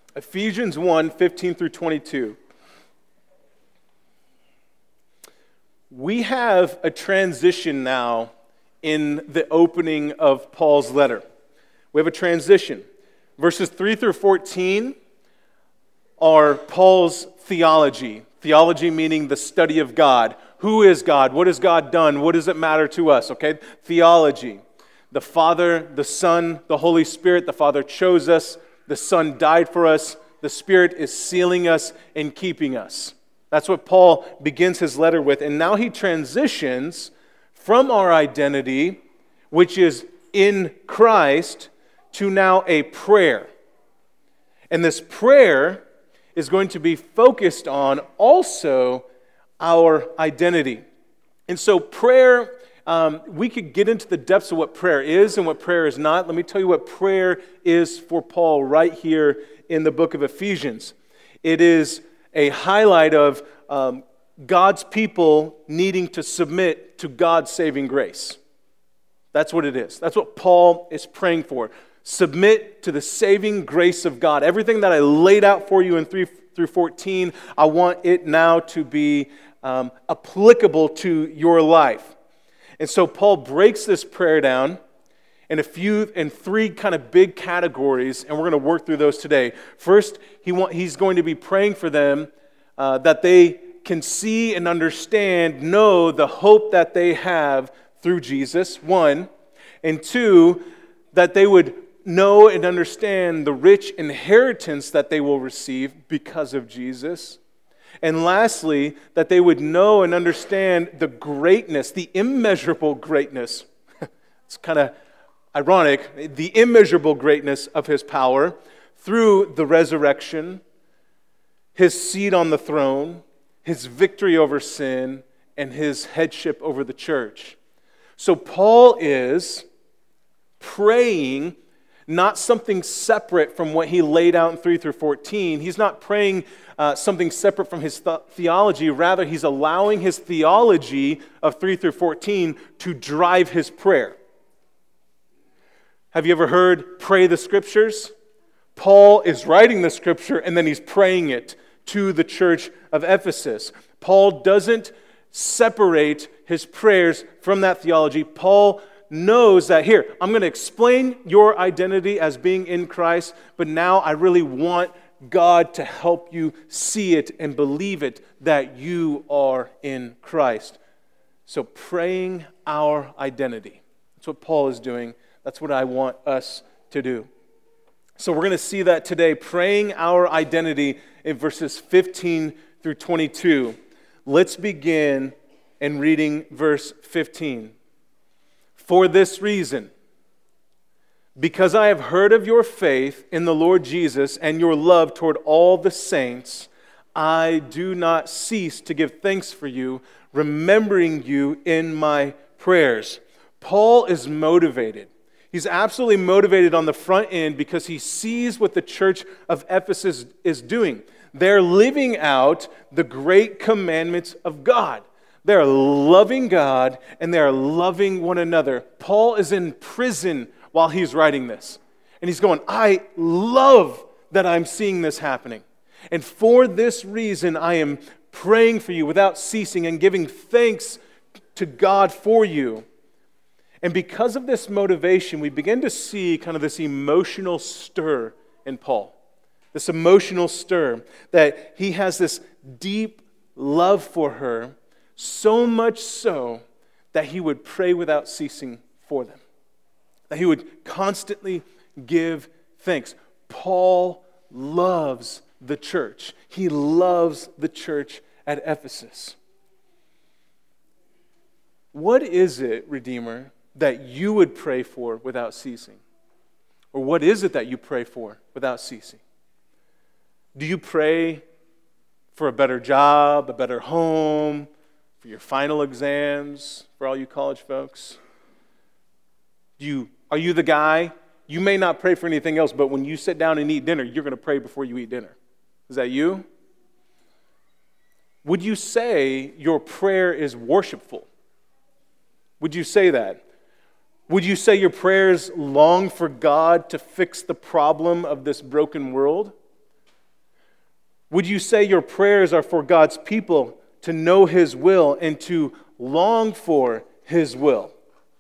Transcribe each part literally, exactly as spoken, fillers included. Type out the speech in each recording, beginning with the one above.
Ephesians one, fifteen through twenty-two. We have a transition now in the opening of Paul's letter. We have a transition. Verses three through fourteen are Paul's theology. Theology meaning the study of God. Who is God? What has God done? What does it matter to us? Okay? Theology. The Father, the Son, the Holy Spirit. The Father chose us. The Son died for us. The Spirit is sealing us and keeping us. That's what Paul begins his letter with. And now he transitions from our identity, which is in Christ, to now a prayer. And this prayer is going to be focused on also our identity. And so prayer, um, we could get into the depths of what prayer is and what prayer is not. Let me tell you what prayer is for Paul right here in the book of Ephesians. It is a highlight of um, God's people needing to submit to God's saving grace. That's what it is. That's what Paul is praying for. Submit to the saving grace of God. Everything that I laid out for you in three through fourteen, I want it now to be um, applicable to your life. And so Paul breaks this prayer down in a few, in three kind of big categories, and we're going to work through those today. First, he want, he's going to be praying for them uh, that they can see and understand, know the hope that they have through Jesus, one. And two, that they would know and understand the rich inheritance that they will receive because of Jesus. And lastly, that they would know and understand the greatness, the immeasurable greatness. It's kind of ironic, the immeasurable greatness of his power through the resurrection, his seat on the throne, his victory over sin, and his headship over the church. So Paul is praying not something separate from what he laid out in three through fourteen. He's not praying uh, something separate from his th- theology. Rather, he's allowing his theology of three through fourteen to drive his prayer. Have you ever heard pray the scriptures? Paul is writing the scripture and then he's praying it to the church of Ephesus. Paul doesn't separate his prayers from that theology. Paul knows that, here, I'm going to explain your identity as being in Christ, but now I really want God to help you see it and believe it that you are in Christ. So praying our identity. That's what Paul is doing. That's what I want us to do. So we're going to see that today, praying our identity in verses fifteen through twenty-two. Let's begin in reading verse fifteen. For this reason, because I have heard of your faith in the Lord Jesus and your love toward all the saints, I do not cease to give thanks for you, remembering you in my prayers. Paul is motivated. He's absolutely motivated on the front end because he sees what the church of Ephesus is doing. They're living out the great commandments of God. They're loving God and they're loving one another. Paul is in prison while he's writing this. And he's going, I love that I'm seeing this happening. And for this reason, I am praying for you without ceasing and giving thanks to God for you. And because of this motivation, we begin to see kind of this emotional stir in Paul. This emotional stir that he has this deep love for her, so much so that he would pray without ceasing for them. That he would constantly give thanks. Paul loves the church. He loves the church at Ephesus. What is it, Redeemer, that you would pray for without ceasing? Or what is it that you pray for without ceasing? Do you pray for a better job, a better home, for your final exams, for all you college folks? Do you, are you the guy? You may not pray for anything else, but when you sit down and eat dinner, you're going to pray before you eat dinner. Is that you? Would you say your prayer is worshipful? Would you say that? Would you say your prayers long for God to fix the problem of this broken world? Would you say your prayers are for God's people to know His will and to long for His will?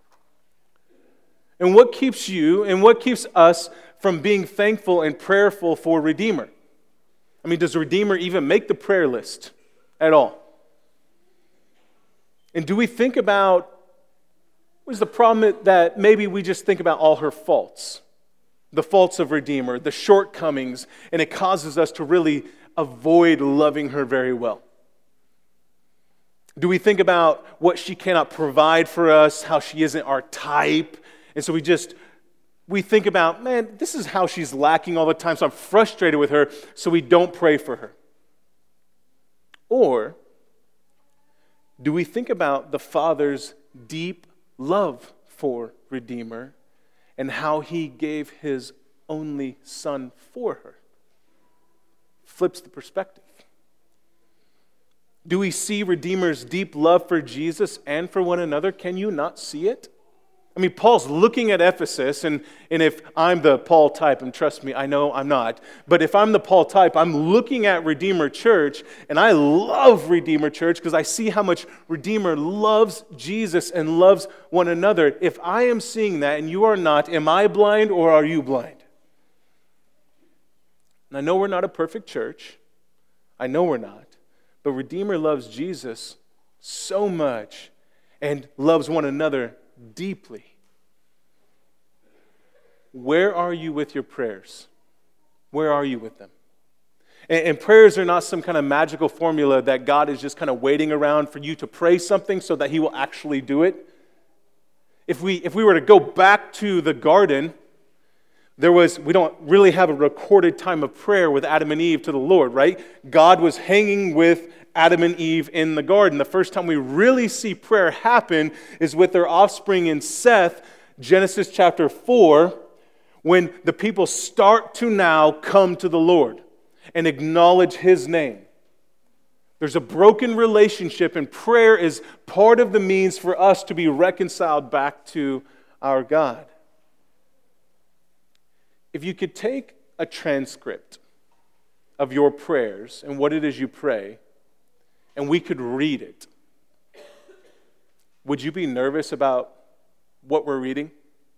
And what keeps you and what keeps us from being thankful and prayerful for Redeemer? I mean, does Redeemer even make the prayer list at all? And do we think about, what is the problem that maybe we just think about all her faults? The faults of Redeemer, the shortcomings, and it causes us to really avoid loving her very well. Do we think about what she cannot provide for us, how she isn't our type, and so we just, we think about, man, this is how she's lacking all the time, so I'm frustrated with her, so we don't pray for her? Or do we think about the Father's deep love for Redeemer and how He gave His only Son for her? Flips the perspective. Do we see Redeemer's deep love for Jesus and for one another? Can you not see it? I mean, Paul's looking at Ephesus, and, and if I'm the Paul type, and trust me, I know I'm not, but if I'm the Paul type, I'm looking at Redeemer Church, and I love Redeemer Church because I see how much Redeemer loves Jesus and loves one another. If I am seeing that and you are not, am I blind or are you blind? And I know we're not a perfect church. I know we're not. But Redeemer loves Jesus so much and loves one another deeply. Where are you with your prayers? Where are you with them? And, and prayers are not some kind of magical formula that God is just kind of waiting around for you to pray something so that He will actually do it. If we if we were to go back to the garden, there was, we don't really have a recorded time of prayer with Adam and Eve to the Lord, right? God was hanging with Adam and Eve in the garden. The first time we really see prayer happen is with their offspring in Seth, Genesis chapter four, when the people start to now come to the Lord and acknowledge His name. There's a broken relationship, and prayer is part of the means for us to be reconciled back to our God. If you could take a transcript of your prayers and what it is you pray, and we could read it, would you be nervous about what we're reading?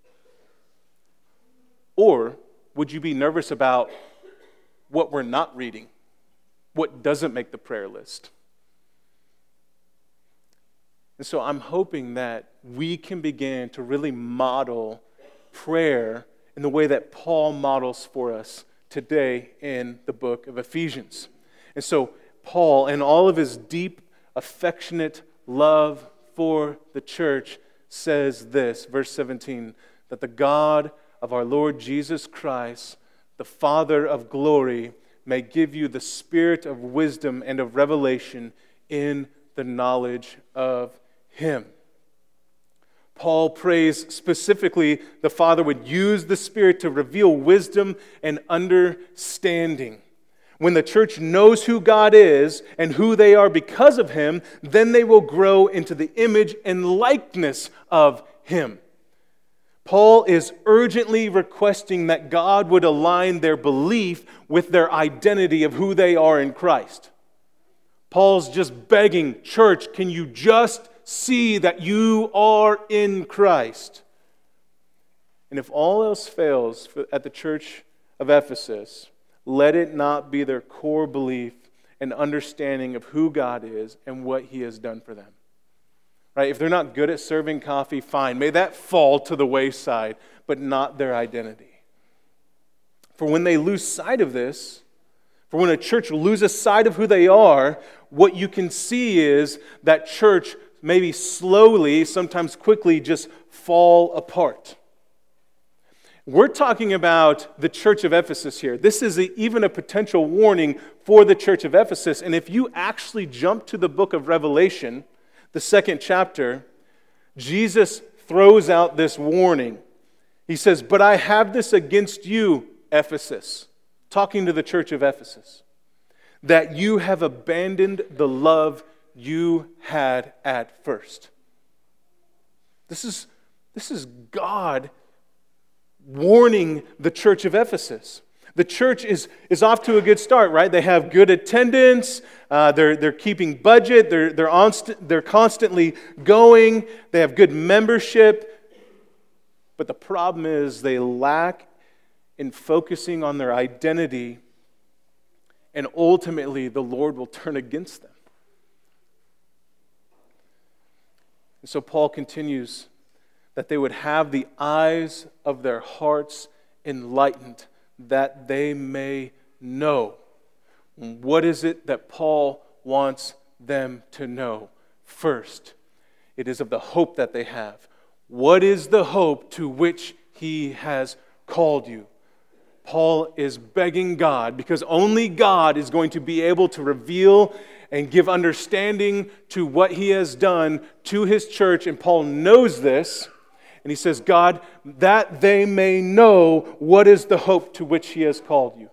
Or would you be nervous about what we're not reading? What doesn't make the prayer list? And so I'm hoping that we can begin to really model prayer in the way that Paul models for us today in the book of Ephesians. And so Paul, in all of his deep, affectionate love for the church, says this, verse seventeen, that the God of our Lord Jesus Christ, the Father of glory, may give you the spirit of wisdom and of revelation in the knowledge of Him. Paul prays specifically the Father would use the Spirit to reveal wisdom and understanding. When the church knows who God is and who they are because of Him, then they will grow into the image and likeness of Him. Paul is urgently requesting that God would align their belief with their identity of who they are in Christ. Paul's just begging, church, can you just see that you are in Christ? And if all else fails at the church of Ephesus, let it not be their core belief and understanding of who God is and what He has done for them. Right? If they're not good at serving coffee, fine. May that fall to the wayside, but not their identity. For when they lose sight of this, for when a church loses sight of who they are, what you can see is that church maybe slowly, sometimes quickly, just fall apart. We're talking about the church of Ephesus here. This is a, even a potential warning for the church of Ephesus. And if you actually jump to the book of Revelation, the second chapter, Jesus throws out this warning. He says, "But I have this against you, Ephesus," talking to the church of Ephesus, "that you have abandoned the love you had at first." This is, this is God warning the church of Ephesus. The church is, is off to a good start, right? They have good attendance. Uh, they're, they're keeping budget. They're, they're, on st- they're constantly going. They have good membership. But the problem is they lack in focusing on their identity, and ultimately the Lord will turn against them. And so Paul continues that they would have the eyes of their hearts enlightened, that they may know. What is it that Paul wants them to know? First, it is of the hope that they have. What is the hope to which he has called you? Paul is begging God, because only God is going to be able to reveal and give understanding to what he has done to his church, and Paul knows this. And he says, God, that they may know what is the hope to which he has called you.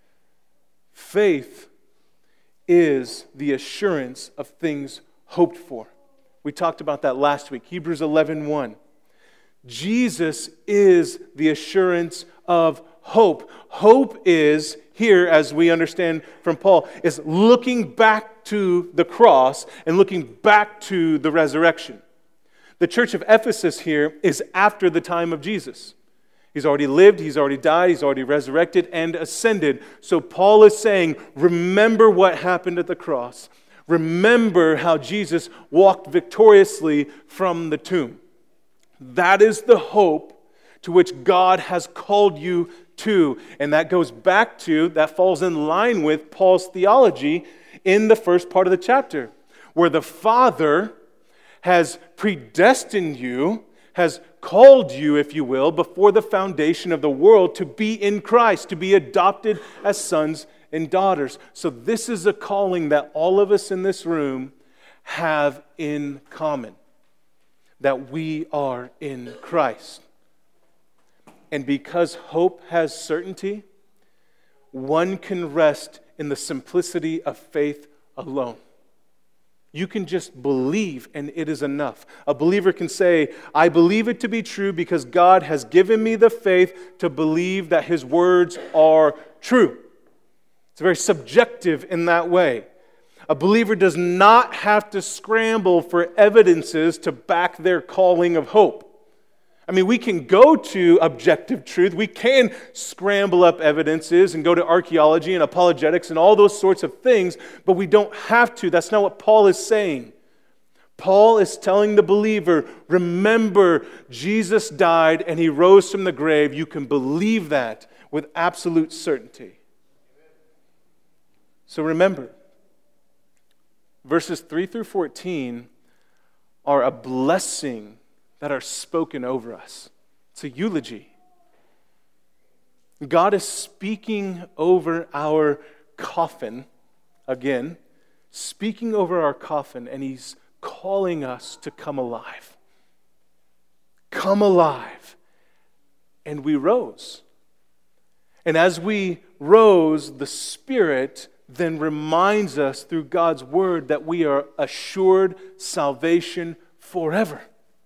Faith is the assurance of things hoped for. We talked about that last week, Hebrews eleven one. Jesus is the assurance of hope. Hope is, here as we understand from Paul, is looking back to the cross and looking back to the resurrection. The church of Ephesus here is after the time of Jesus. He's already lived, he's already died, he's already resurrected and ascended. So Paul is saying, remember what happened at the cross. Remember how Jesus walked victoriously from the tomb. That is the hope to which God has called you to. And that goes back to, that falls in line with Paul's theology in the first part of the chapter, where the Father has predestined you, has called you, if you will, before the foundation of the world to be in Christ, to be adopted as sons and daughters. So this is a calling that all of us in this room have in common, that we are in Christ. And because hope has certainty, one can rest in the simplicity of faith alone. You can just believe, and it is enough. A believer can say, I believe it to be true because God has given me the faith to believe that his words are true. It's very subjective in that way. A believer does not have to scramble for evidences to back their calling of hope. I mean, we can go to objective truth. We can scramble up evidences and go to archaeology and apologetics and all those sorts of things, but we don't have to. That's not what Paul is saying. Paul is telling the believer, remember, Jesus died and he rose from the grave. You can believe that with absolute certainty. So remember, verses three through fourteen are a blessing that are spoken over us. It's a eulogy. God is speaking over our coffin, again, speaking over our coffin, and he's calling us to come alive. Come alive. And we rose. And as we rose, the Spirit then reminds us through God's word that we are assured salvation forever.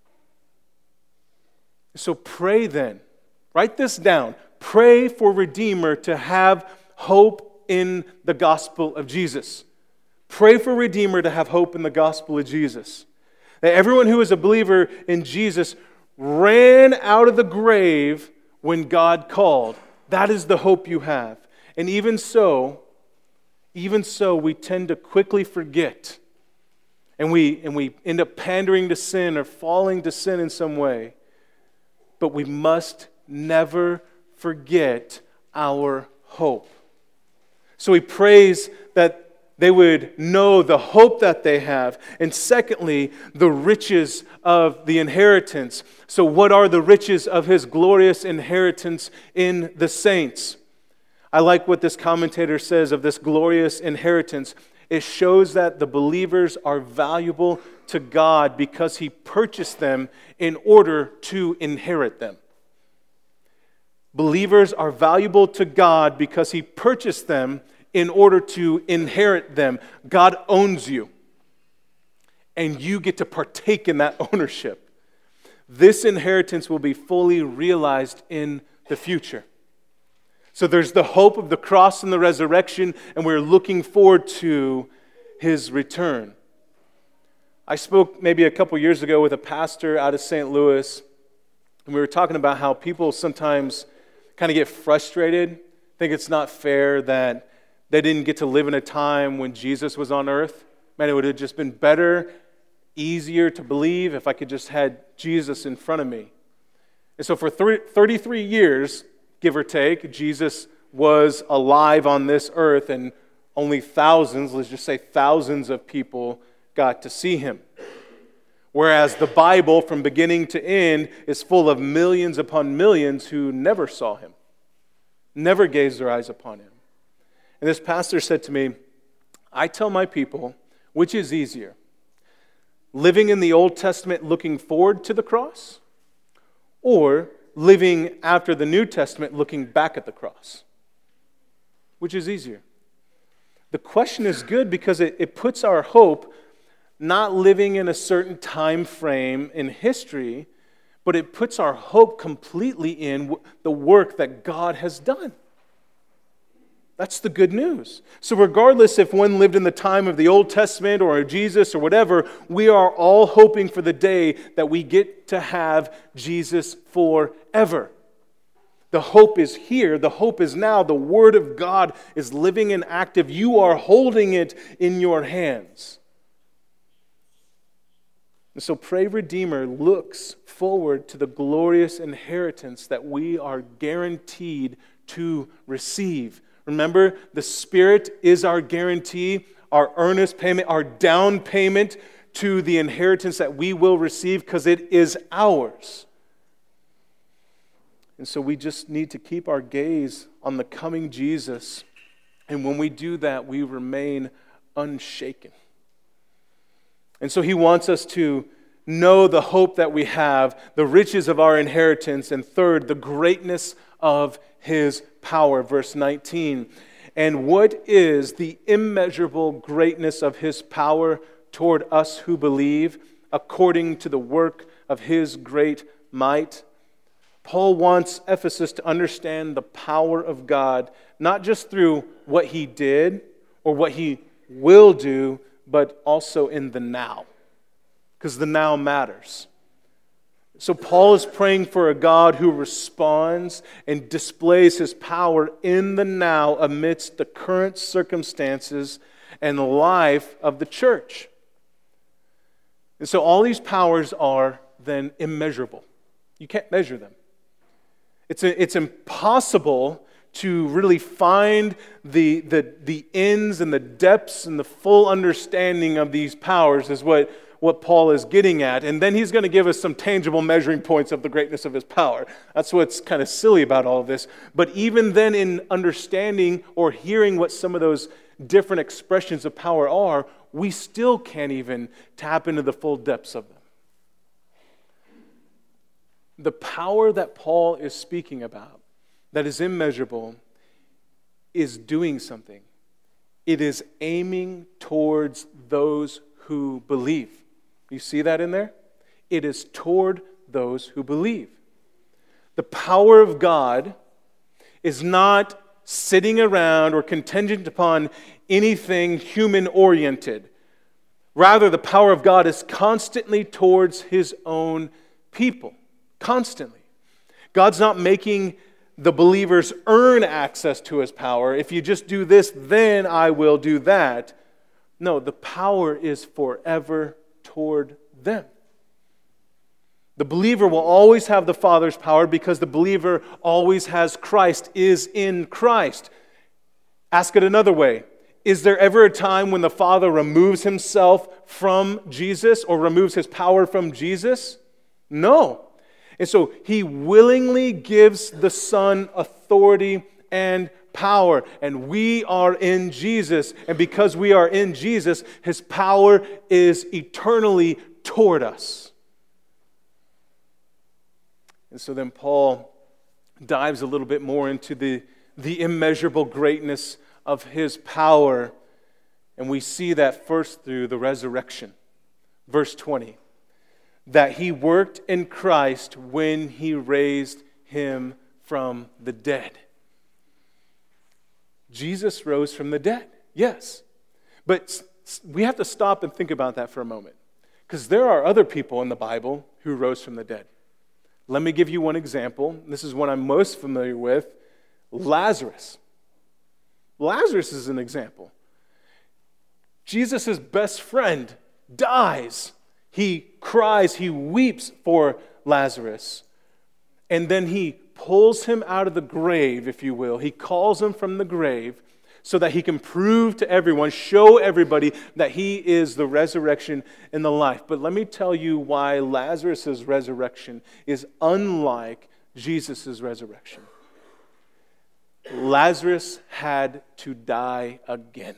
So pray then, write this down, pray for Redeemer to have hope in the gospel of Jesus. Pray for Redeemer to have hope in the gospel of Jesus. That everyone who is a believer in Jesus ran out of the grave when God called. That is the hope you have. And even so, even so, we tend to quickly forget. And we, and we end up pandering to sin or falling to sin in some way. But we must never forget our hope. So he prays that they would know the hope that they have. And secondly, the riches of the inheritance. So what are the riches of his glorious inheritance in the saints? I like what this commentator says of this glorious inheritance. It shows that the believers are valuable to God because he purchased them in order to inherit them. Believers are valuable to God because he purchased them in order to inherit them. God owns you, and you get to partake in that ownership. This inheritance will be fully realized in the future. So there's the hope of the cross and the resurrection, and we're looking forward to his return. I spoke maybe a couple years ago with a pastor out of Saint Louis, and we were talking about how people sometimes kind of get frustrated, think it's not fair that they didn't get to live in a time when Jesus was on earth. Man, it would have just been better, easier to believe if I could just had Jesus in front of me. And so for thirty-three years, give or take, Jesus was alive on this earth, and only thousands, let's just say thousands of people got to see him. Whereas the Bible, from beginning to end, is full of millions upon millions who never saw him, never gazed their eyes upon him. And this pastor said to me, I tell my people, which is easier, living in the Old Testament looking forward to the cross, or living after the New Testament looking back at the cross? Which is easier? The question is good because it, it puts our hope not living in a certain time frame in history, but it puts our hope completely in the work that God has done. That's the good news. So regardless if one lived in the time of the Old Testament or Jesus or whatever, we are all hoping for the day that we get to have Jesus forever. The hope is here. The hope is now. The Word of God is living and active. You are holding it in your hands. And so Pray Redeemer looks forward to the glorious inheritance that we are guaranteed to receive. Remember, the Spirit is our guarantee, our earnest payment, our down payment to the inheritance that we will receive because it is ours. And so we just need to keep our gaze on the coming Jesus. And when we do that, we remain unshaken. And so he wants us to know the hope that we have, the riches of our inheritance, and third, the greatness of his power. Verse nineteen, and what is the immeasurable greatness of his power toward us who believe, according to the work of his great might? Paul wants Ephesus to understand the power of God, not just through what he did or what he will do, but also in the now, because the now matters. So Paul is praying for a God who responds and displays his power in the now amidst the current circumstances and the life of the church. And so all these powers are then immeasurable. You can't measure them. It's, a, it's impossible to really find the, the, the ends and the depths and the full understanding of these powers is what, what Paul is getting at. And then he's going to give us some tangible measuring points of the greatness of his power. That's what's kind of silly about all of this. But even then in understanding or hearing what some of those different expressions of power are, we still can't even tap into the full depths of them. The power that Paul is speaking about, that is immeasurable, is doing something. It is aiming towards those who believe. You see that in there? It is toward those who believe. The power of God is not sitting around or contingent upon anything human-oriented. Rather, the power of God is constantly towards his own people. Constantly. God's not making the believers earn access to his power. If you just do this, then I will do that. No, the power is forever toward them. The believer will always have the Father's power because the believer always has Christ, is in Christ. Ask it another way. Is there ever a time when the Father removes himself from Jesus or removes his power from Jesus? No. And so he willingly gives the Son authority and power. And we are in Jesus. And because we are in Jesus, his power is eternally toward us. And so then Paul dives a little bit more into the, the immeasurable greatness of his power. And we see that first through the resurrection. Verse twenty. That he worked in Christ when he raised him from the dead. Jesus rose from the dead, yes. But we have to stop and think about that for a moment, because there are other people in the Bible who rose from the dead. Let me give you one example. This is one I'm most familiar with, Lazarus. Lazarus is an example. Jesus' best friend dies. He cries, he weeps for Lazarus. And then he pulls him out of the grave, if you will. He calls him from the grave so that he can prove to everyone, show everybody that he is the resurrection and the life. But let me tell you why Lazarus' resurrection is unlike Jesus' resurrection. Lazarus had to die again.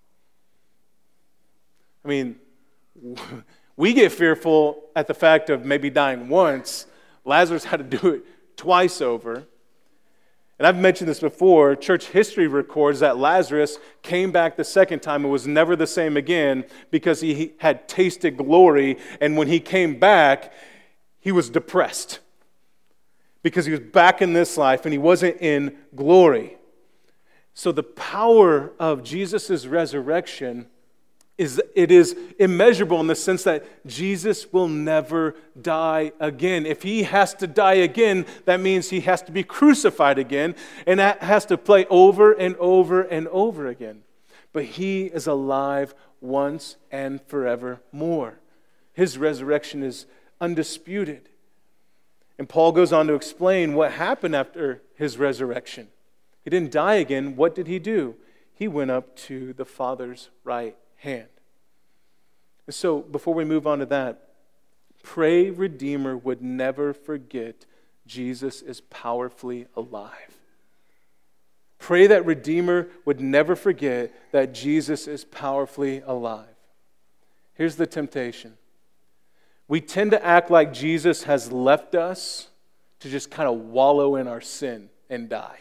I mean, we get fearful at the fact of maybe dying once. Lazarus had to do it twice over. And I've mentioned this before. Church history records that Lazarus came back the second time and was never the same again because he had tasted glory. And when he came back, he was depressed because he was back in this life and he wasn't in glory. So the power of Jesus' resurrection is it is immeasurable in the sense that Jesus will never die again. If he has to die again, that means he has to be crucified again, and that has to play over and over and over again. But he is alive once and forevermore. His resurrection is undisputed. And Paul goes on to explain what happened after his resurrection. He didn't die again. What did he do? He went up to the Father's right hand. And so, before we move on to that, pray Redeemer would never forget Jesus is powerfully alive. Pray that Redeemer would never forget that Jesus is powerfully alive. Here's the temptation. We tend to act like Jesus has left us to just kind of wallow in our sin and die.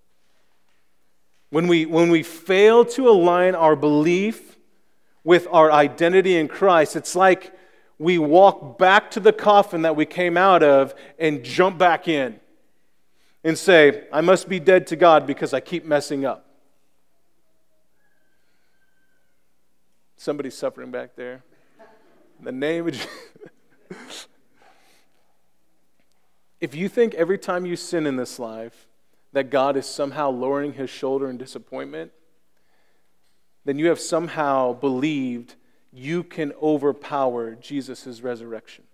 When we, when we fail to align our belief with our identity in Christ, it's like we walk back to the coffin that we came out of and jump back in and say, I must be dead to God because I keep messing up. Somebody's suffering back there. In the name of Jesus. If you think every time you sin in this life that God is somehow lowering his shoulder in disappointment, then you have somehow believed you can overpower Jesus' resurrection.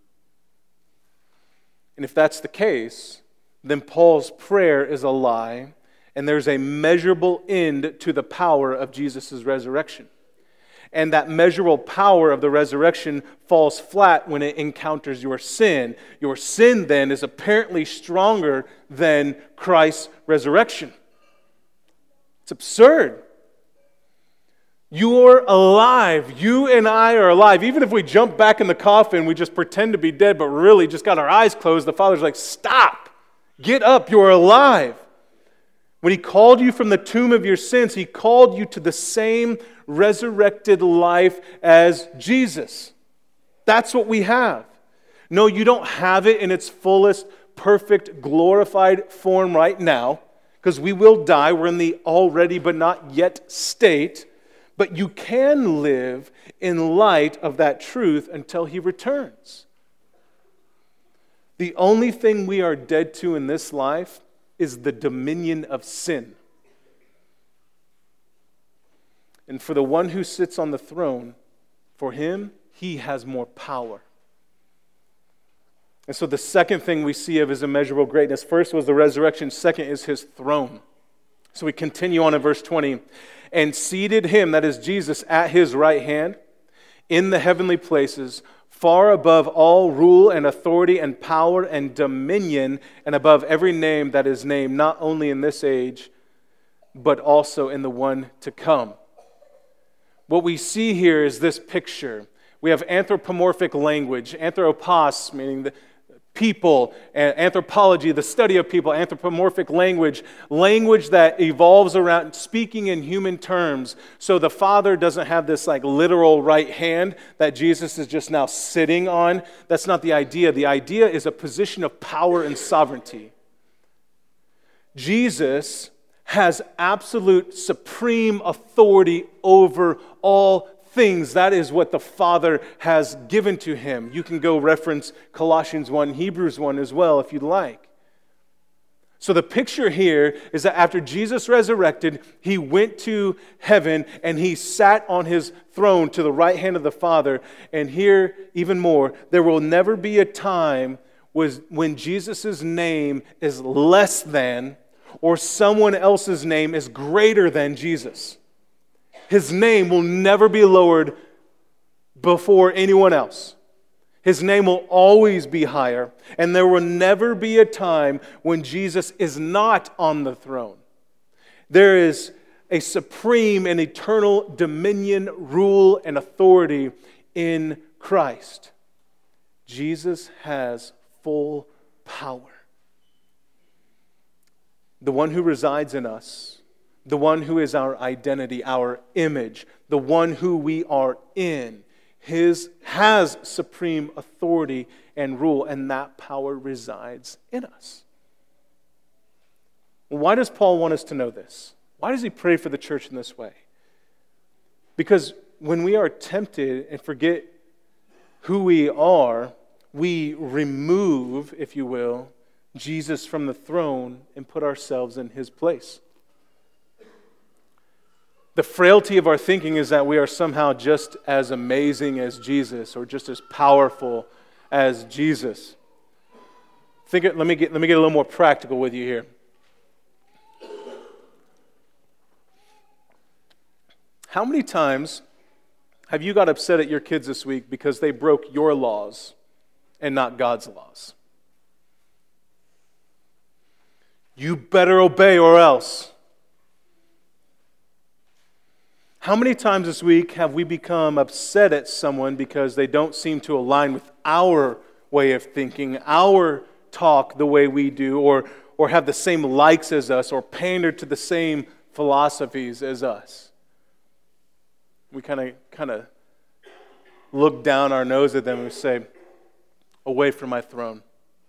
And if that's the case, then Paul's prayer is a lie, and there's a measurable end to the power of Jesus' resurrection. And that measurable power of the resurrection falls flat when it encounters your sin. Your sin then is apparently stronger than Christ's resurrection. It's absurd. You're alive. You and I are alive. Even if we jump back in the coffin, we just pretend to be dead, but really just got our eyes closed, the Father's like, stop. Get up. You're alive. When he called you from the tomb of your sins, he called you to the same resurrected life as Jesus. That's what we have. No, you don't have it in its fullest, perfect, glorified form right now, because we will die. We're in the already but not yet state. But you can live in light of that truth until he returns. The only thing we are dead to in this life is the dominion of sin. And for the one who sits on the throne, for him, he has more power. And so the second thing we see of his immeasurable greatness, first was the resurrection, second is his throne. So we continue on in verse twenty. And seated him, that is Jesus, at his right hand in the heavenly places, far above all rule and authority and power and dominion, and above every name that is named, not only in this age, but also in the one to come. What we see here is this picture. We have anthropomorphic language, anthropos, meaning the people, and anthropology, the study of people, anthropomorphic language, language that evolves around speaking in human terms. So the Father doesn't have this like literal right hand that Jesus is just now sitting on. That's not the idea. The idea is a position of power and sovereignty. Jesus has absolute supreme authority over all things. That is what the Father has given to him. You can go reference Colossians one, Hebrews one as well if you'd like. So the picture here is that after Jesus resurrected, he went to heaven and he sat on his throne to the right hand of the Father. And here, even more, there will never be a time when Jesus' name is less than or someone else's name is greater than Jesus. His name will never be lowered before anyone else. His name will always be higher, and there will never be a time when Jesus is not on the throne. There is a supreme and eternal dominion, rule, and authority in Christ. Jesus has full power. The one who resides in us, the one who is our identity, our image, the one who we are in, His has supreme authority and rule, and that power resides in us. Why does Paul want us to know this? Why does he pray for the church in this way? Because when we are tempted and forget who we are, we remove, if you will, Jesus from the throne and put ourselves in his place. The frailty of our thinking is that we are somehow just as amazing as Jesus or just as powerful as Jesus. Think it, let me get, let me get a little more practical with you here. How many times have you got upset at your kids this week because they broke your laws and not God's laws? You better obey or else. How many times this week have we become upset at someone because they don't seem to align with our way of thinking, our talk the way we do, or, or have the same likes as us, or pander to the same philosophies as us? We kind of kind of look down our nose at them and say, away from my throne.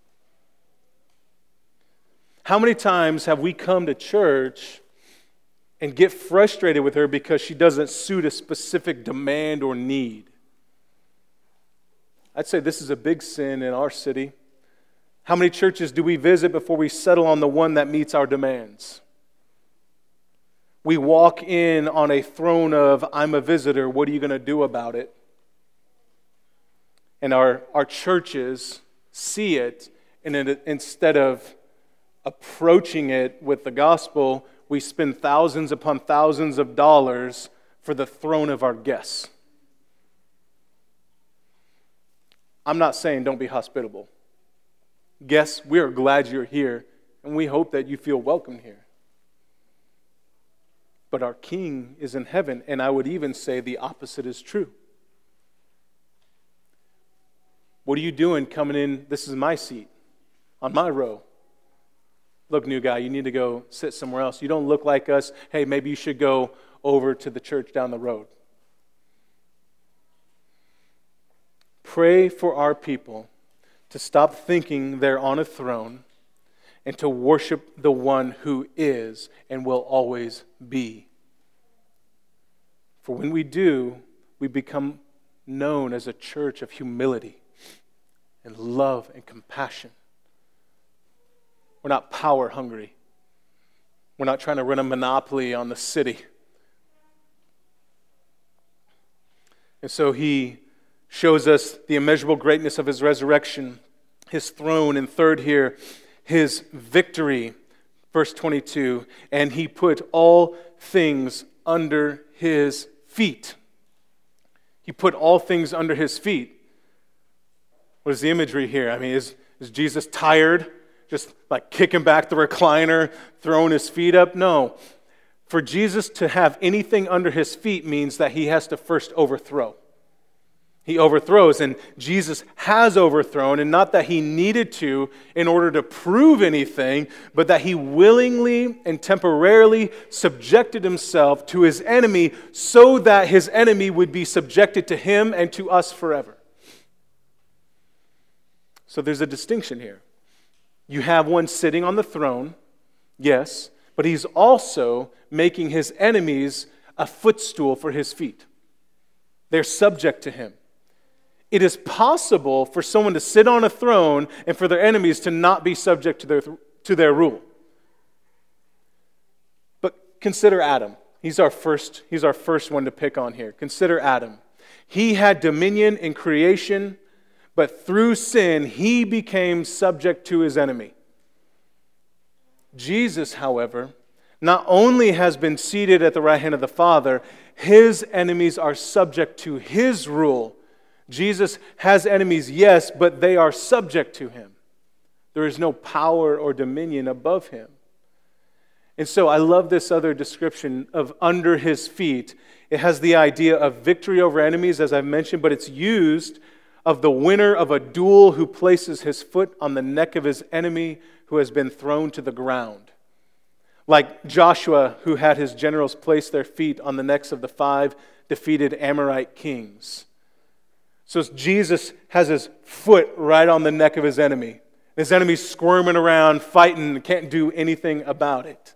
How many times have we come to church and get frustrated with her because she doesn't suit a specific demand or need? I'd say this is a big sin in our city. How many churches do we visit before we settle on the one that meets our demands? We walk in on a throne of, I'm a visitor, what are you going to do about it? And our, our churches see it, and it, instead of approaching it with the gospel, we spend thousands upon thousands of dollars for the throne of our guests. I'm not saying don't be hospitable. Guests, we are glad you're here, and we hope that you feel welcome here. But our King is in heaven, and I would even say the opposite is true. What are you doing coming in? This is my seat, on my row. Look, new guy, you need to go sit somewhere else. You don't look like us. Hey, maybe you should go over to the church down the road. Pray for our people to stop thinking they're on a throne and to worship the one who is and will always be. For when we do, we become known as a church of humility and love and compassion. We're not power hungry. We're not trying to run a monopoly on the city. And so he shows us the immeasurable greatness of his resurrection, his throne, and third here, his victory. Verse twenty-two, and he put all things under his feet. He put all things under his feet. What is the imagery here? I mean, is, is Jesus tired? Just like kicking back the recliner, throwing his feet up? No. For Jesus to have anything under his feet means that he has to first overthrow. He overthrows, and Jesus has overthrown, and not that he needed to in order to prove anything, but that he willingly and temporarily subjected himself to his enemy so that his enemy would be subjected to him and to us forever. So there's a distinction here. You have one sitting on the throne, yes, but he's also making his enemies a footstool for his feet. They're subject to him. It is possible for someone to sit on a throne and for their enemies to not be subject to their, to their rule. But consider Adam. He's our first, he's our first one to pick on here. Consider Adam. He had dominion in creation, but through sin, he became subject to his enemy. Jesus, however, not only has been seated at the right hand of the Father, his enemies are subject to his rule. Jesus has enemies, yes, but they are subject to him. There is no power or dominion above him. And so I love this other description of under his feet. It has the idea of victory over enemies, as I've mentioned, but it's used of the winner of a duel who places his foot on the neck of his enemy who has been thrown to the ground. Like Joshua, who had his generals place their feet on the necks of the five defeated Amorite kings. So Jesus has his foot right on the neck of his enemy. His enemy's squirming around, fighting, can't do anything about it.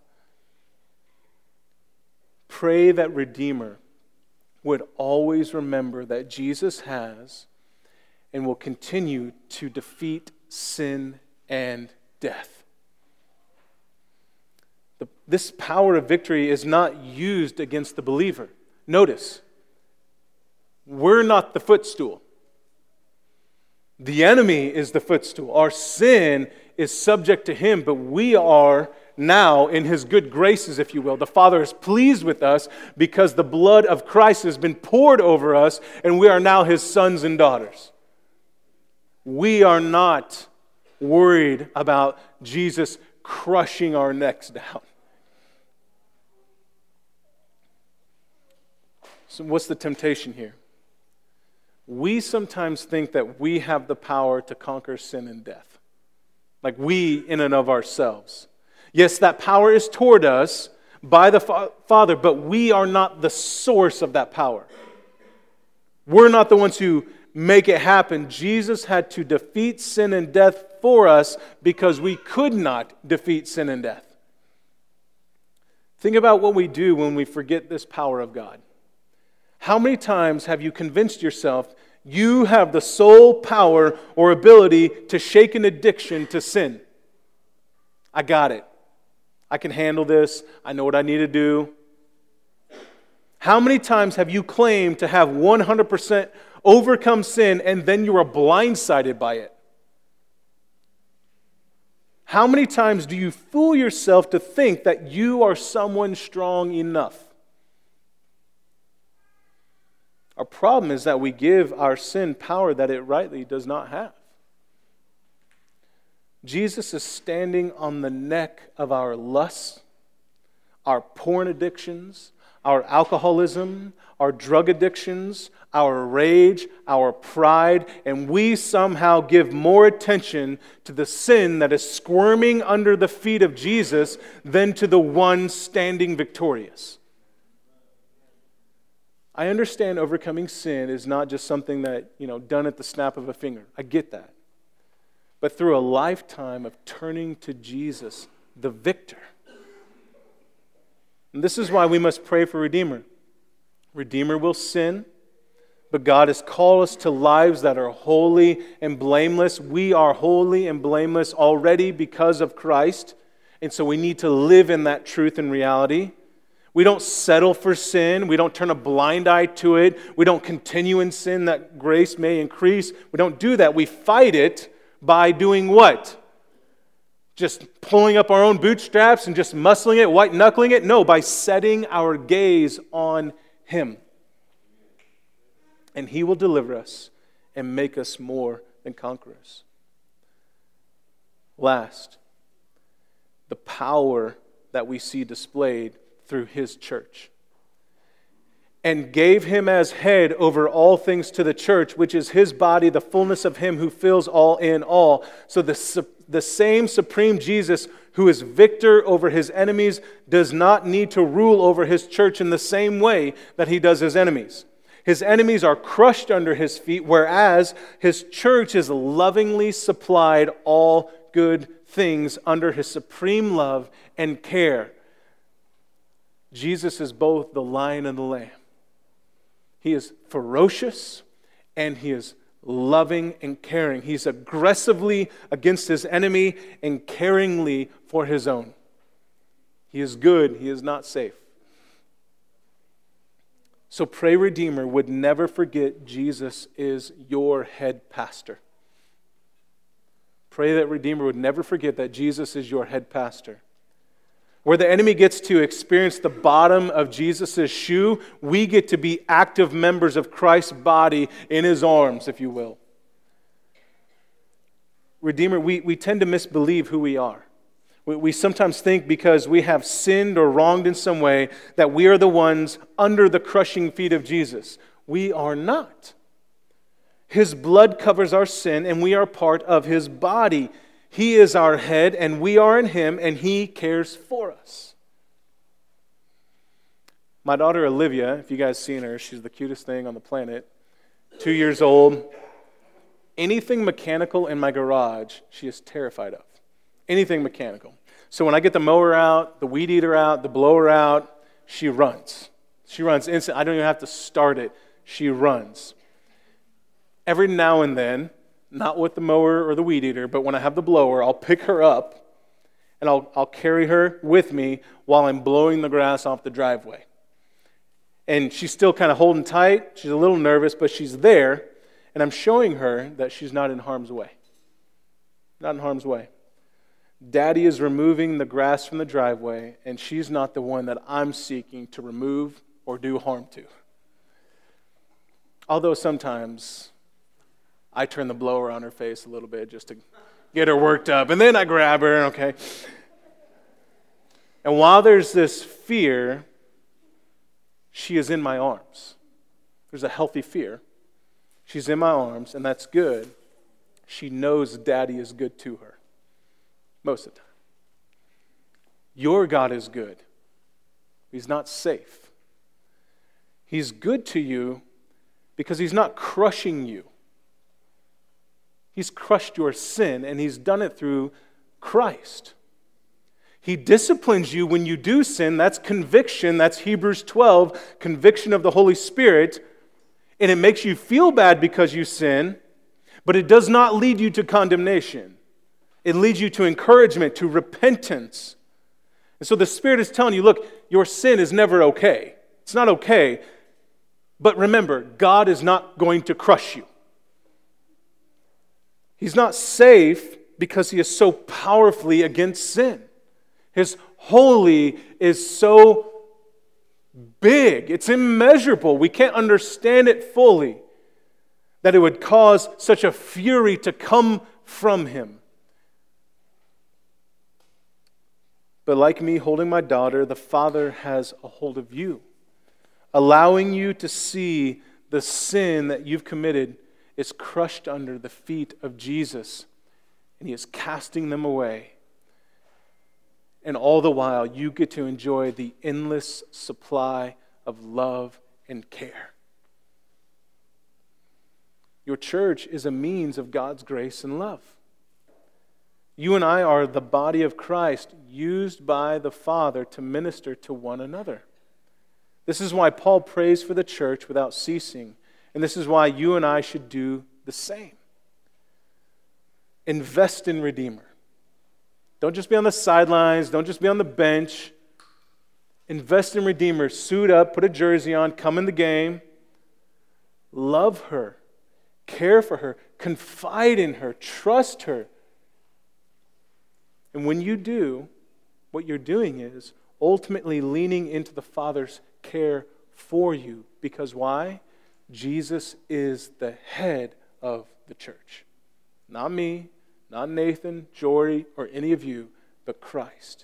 Pray that Redeemer would always remember that Jesus has and will continue to defeat sin and death. The, this power of victory is not used against the believer. Notice, we're not the footstool. The enemy is the footstool. Our sin is subject to him, but we are now in his good graces, if you will. The Father is pleased with us because the blood of Christ has been poured over us, and we are now his sons and daughters. We are not worried about Jesus crushing our necks down. So what's the temptation here? We sometimes think that we have the power to conquer sin and death. Like we in and of ourselves. Yes, that power is toward us by the fa- Father, but we are not the source of that power. We're not the ones who make it happen. Jesus had to defeat sin and death for us because we could not defeat sin and death. Think about what we do when we forget this power of God. How many times have you convinced yourself you have the sole power or ability to shake an addiction to sin? I got it. I can handle this. I know what I need to do. How many times have you claimed to have one hundred percent overcome sin and then you are blindsided by it? How many times do you fool yourself to think that you are someone strong enough? Our problem is that we give our sin power that it rightly does not have. Jesus is standing on the neck of our lusts, our porn addictions, our alcoholism, our drug addictions, our rage, our pride, and we somehow give more attention to the sin that is squirming under the feet of Jesus than to the one standing victorious. I understand overcoming sin is not just something that, you know, done at the snap of a finger. I get that. But through a lifetime of turning to Jesus, the victor. And this is why we must pray for Redeemer. Redeemer will sin, but God has called us to lives that are holy and blameless. We are holy and blameless already because of Christ, and so we need to live in that truth and reality. We don't settle for sin. We don't turn a blind eye to it. We don't continue in sin that grace may increase. We don't do that. We fight it by doing what? Just pulling up our own bootstraps and just muscling it, white-knuckling it? No, by setting our gaze on Him. And He will deliver us and make us more than conquerors. Last, the power that we see displayed through His church. And gave Him as head over all things to the church, which is His body, the fullness of Him who fills all in all. So the, the same supreme Jesus who is victor over His enemies does not need to rule over His church in the same way that He does His enemies. His enemies are crushed under His feet, whereas His church is lovingly supplied all good things under His supreme love and care. Jesus is both the lion and the lamb. He is ferocious and he is loving and caring. He's aggressively against his enemy and caringly for his own. He is good. He is not safe. So pray Redeemer would never forget Jesus is your head pastor. Pray that Redeemer would never forget that Jesus is your head pastor. Where the enemy gets to experience the bottom of Jesus' shoe, we get to be active members of Christ's body in his arms, if you will. Redeemer, we, we tend to misbelieve who we are. We, we sometimes think because we have sinned or wronged in some way that we are the ones under the crushing feet of Jesus. We are not. His blood covers our sin and we are part of his body. He is our head, and we are in him, and he cares for us. My daughter Olivia, if you guys seen her, she's the cutest thing on the planet. Two years old. Anything mechanical in my garage, she is terrified of. Anything mechanical. So when I get the mower out, the weed eater out, the blower out, she runs. She runs instant. I don't even have to start it. She runs. Every now and then, not with the mower or the weed eater, but when I have the blower, I'll pick her up and I'll, I'll carry her with me while I'm blowing the grass off the driveway. And she's still kind of holding tight. She's a little nervous, but she's there. And I'm showing her that she's not in harm's way. Not in harm's way. Daddy is removing the grass from the driveway, and she's not the one that I'm seeking to remove or do harm to. Although sometimes I turn the blower on her face a little bit just to get her worked up. And then I grab her, okay? And while there's this fear, she is in my arms. There's a healthy fear. She's in my arms, and that's good. She knows Daddy is good to her. Most of the time. Your God is good. He's not safe. He's good to you because he's not crushing you. He's crushed your sin, and he's done it through Christ. He disciplines you when you do sin. That's conviction. That's Hebrews twelve, conviction of the Holy Spirit. And it makes you feel bad because you sin, but it does not lead you to condemnation. It leads you to encouragement, to repentance. And so the Spirit is telling you, look, your sin is never okay. It's not okay. But remember, God is not going to crush you. He's not safe because he is so powerfully against sin. His holy is so big. It's immeasurable. We can't understand it fully, that it would cause such a fury to come from him. But like me holding my daughter, the Father has a hold of you, allowing you to see the sin that you've committed is crushed under the feet of Jesus, and he is casting them away. And all the while, you get to enjoy the endless supply of love and care. Your church is a means of God's grace and love. You and I are the body of Christ used by the Father to minister to one another. This is why Paul prays for the church without ceasing. And this is why you and I should do the same. Invest in Redeemer. Don't just be on the sidelines. Don't just be on the bench. Invest in Redeemer. Suit up, put a jersey on, come in the game. Love her. Care for her. Confide in her. Trust her. And when you do, what you're doing is ultimately leaning into the Father's care for you. Because why? Jesus is the head of the church. Not me, not Nathan, Jory, or any of you, but Christ.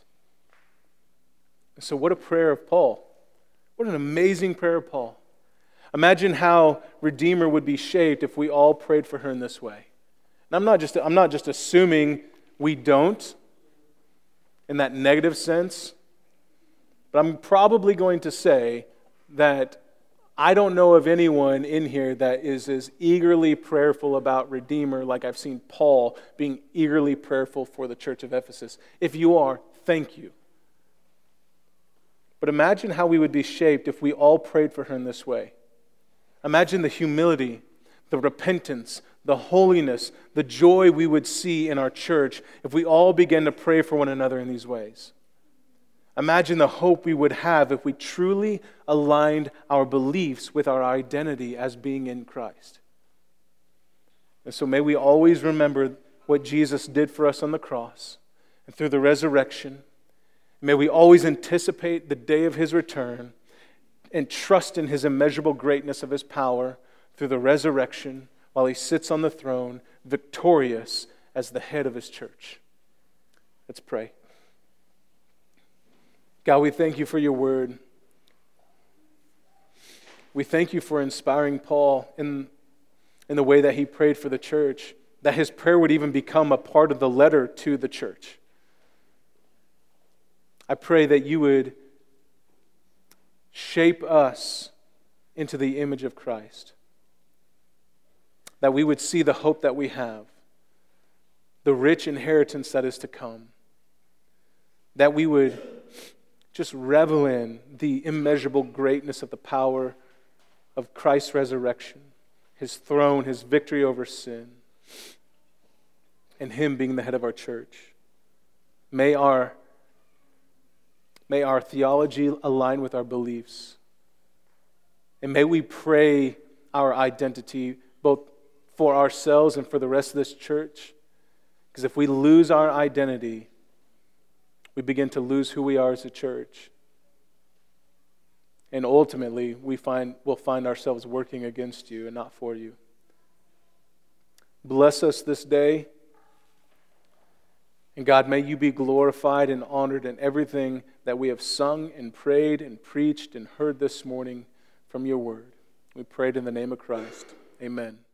So what a prayer of Paul. What an amazing prayer of Paul. Imagine how Redeemer would be shaped if we all prayed for her in this way. And I'm not just, I'm not just assuming we don't in that negative sense, but I'm probably going to say that I don't know of anyone in here that is as eagerly prayerful about Redeemer like I've seen Paul being eagerly prayerful for the church of Ephesus. If you are, thank you. But imagine how we would be shaped if we all prayed for her in this way. Imagine the humility, the repentance, the holiness, the joy we would see in our church if we all began to pray for one another in these ways. Imagine the hope we would have if we truly aligned our beliefs with our identity as being in Christ. And so may we always remember what Jesus did for us on the cross and through the resurrection. May we always anticipate the day of His return and trust in His immeasurable greatness of His power through the resurrection while He sits on the throne, victorious as the head of His church. Let's pray. God, we thank You for Your word. We thank You for inspiring Paul in, in the way that he prayed for the church, that his prayer would even become a part of the letter to the church. I pray that You would shape us into the image of Christ, that we would see the hope that we have, the rich inheritance that is to come, that we would just revel in the immeasurable greatness of the power of Christ's resurrection, His throne, His victory over sin, and Him being the head of our church. May our, may our theology align with our beliefs. And may we pray our identity both for ourselves and for the rest of this church. Because if we lose our identity, we begin to lose who we are as a church. And ultimately, we find, we'll find ourselves working against You and not for You. Bless us this day. And God, may You be glorified and honored in everything that we have sung and prayed and preached and heard this morning from Your word. We prayed in the name of Christ. Amen.